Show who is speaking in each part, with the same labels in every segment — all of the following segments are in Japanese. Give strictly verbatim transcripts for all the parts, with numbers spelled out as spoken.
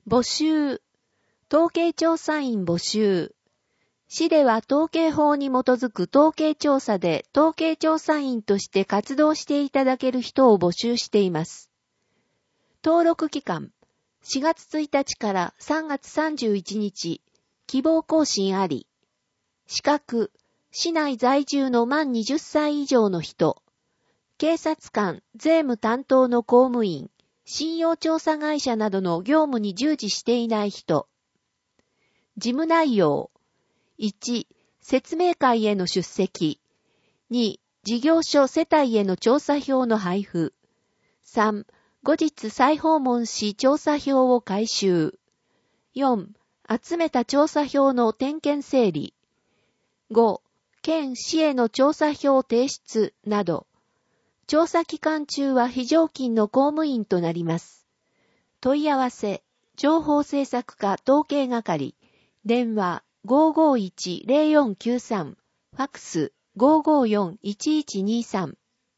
Speaker 1: 募集。統計調査員募集。市では統計法に基づく統計調査で統計調査員として活動していただける人を募集しています。登録期間、しがつついたちからさんがつさんじゅういちにち、希望更新あり。資格、市内在住の満はたち以上の人。警察官、税務担当の公務員、信用調査会社などの業務に従事していない人。事務内容。いち、説明会への出席。に、事業所世帯への調査票の配布。さん、後日再訪問し調査票を回収。よん、集めた調査票の点検整理。ご、県市への調査票提出など。調査期間中は非常勤の公務員となります。問い合わせ、情報政策課統計係、電話 ごーごーいち ゼロよんきゅうさん、ファックス ごーごーよん いちいちにさん。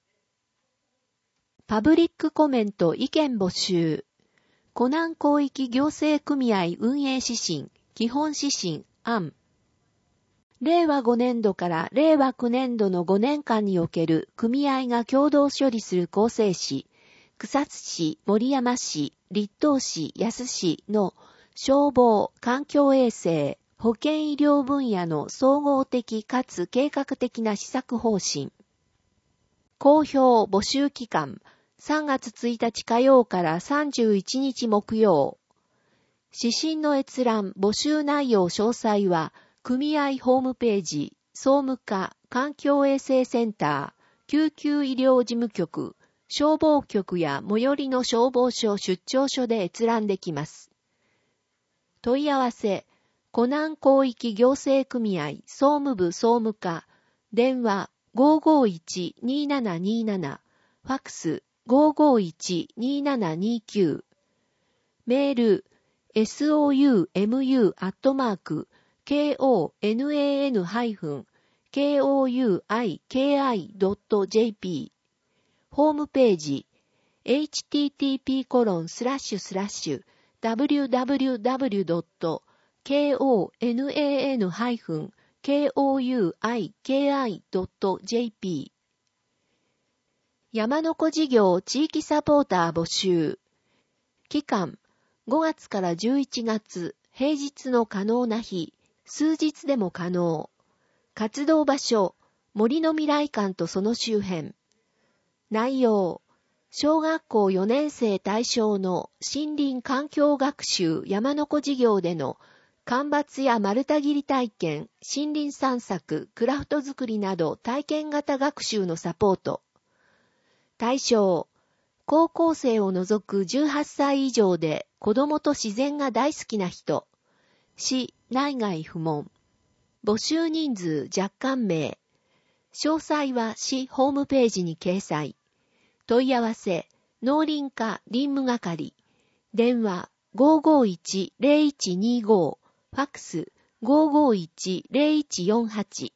Speaker 1: パブリックコメント意見募集。湖南広域行政組合運営指針、基本指針、案。れいわごねんどかられいわきゅうねんどのごねんかんにおける組合が共同処理する構成市、草津市、森山市、栗東市、安市の消防、環境衛生、保健医療分野の総合的かつ計画的な施策方針。公表募集期間、さんがつついたち火曜からさんじゅういちにち木曜。指針の閲覧、募集内容詳細は、組合ホームページ、総務課、環境衛生センター、救急医療事務局、消防局や最寄りの消防署出張所で閲覧できます。問い合わせ、湖南広域行政組合総務部総務課、電話 ごーごーいち にーななにーなな、ファックス ごーごーいち にーななにーきゅう、メール エスオーユーエムユー アットマーク ケーオーエヌエーエヌ ハイフン ケーオーユーアイケーアイ ドット ジェーピー ホームページ エイチティーティーピーコロンスラッシュスラッシュダブリューダブリューダブリュードットケーオーエヌエーエヌ ハイフン ケーオーユーアイケーアイ ドット ジェーピー 山の子事業地域サポーター募集。期間、ごがつからじゅういちがつ、平日の可能な日、数日でも可能。活動場所、森の未来館とその周辺。内容、小学校よねんせい対象の森林環境学習山の子事業での間伐や丸太切り体験、森林散策、クラフト作りなど体験型学習のサポート。対象、高校生を除くじゅうはっさい以上で子供と自然が大好きな人。市内外不問。募集人数若干名。詳細は市ホームページに掲載。問い合わせ、農林課林務係。電話 ごーごーいち ゼロいちにーご、ファックス ごーごーいち ゼロいちよんはち。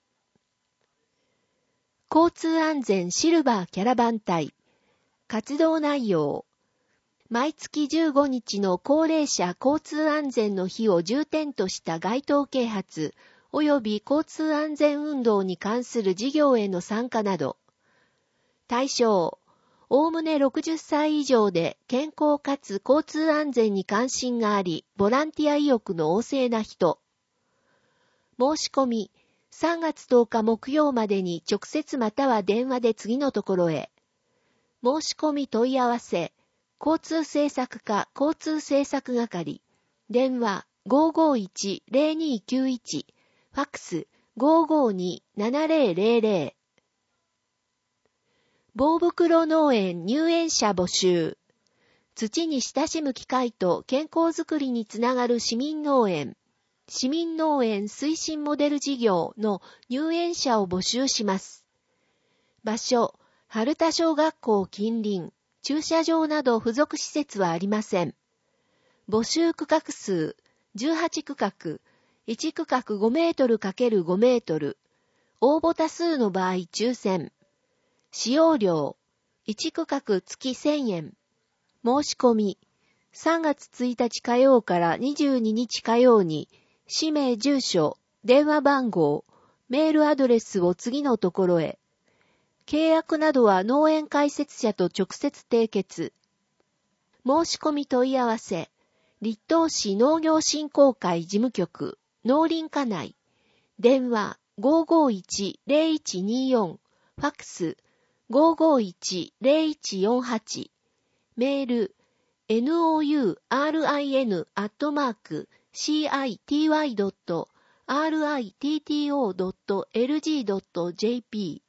Speaker 1: 交通安全シルバーキャラバン隊。活動内容。毎月じゅうごにちの高齢者交通安全の日を重点とした街頭啓発及び交通安全運動に関する事業への参加など。対象、おおむねろくじゅっさい以上で健康かつ交通安全に関心があり、ボランティア意欲の旺盛な人。申し込み、さんがつとおか木曜までに直接または電話で次のところへ。申し込み問い合わせ、交通政策課交通政策係、電話 ごーごーいち ゼロにーきゅういち、ファックス ごーごーに ななゼロゼロゼロ。棒袋農園入園者募集。土に親しむ機会と健康づくりにつながる市民農園。市民農園推進モデル事業の入園者を募集します。場所、春田小学校近隣、駐車場など付属施設はありません。募集区画数、じゅうはちくかく、いちくかくごメートル×ごメートル。応募多数の場合抽選。使用料、いちくかく月せんえん。申し込み、 さんがつついたち火曜からにじゅうににち火曜に、氏名、住所、電話番号、メールアドレスを次のところへ。契約などは農園開設者と直接締結。申し込み問い合わせ。立東市農業振興会事務局、農林課内。電話 ごーごーいちーぜろいちにーよん。ファックス ごーごーいちーぜろいちよんはち。メール ノーライン アットマーク シーアイティーワイ ドット アールアイティーティーオー ドット エルジー ドット ジェーピー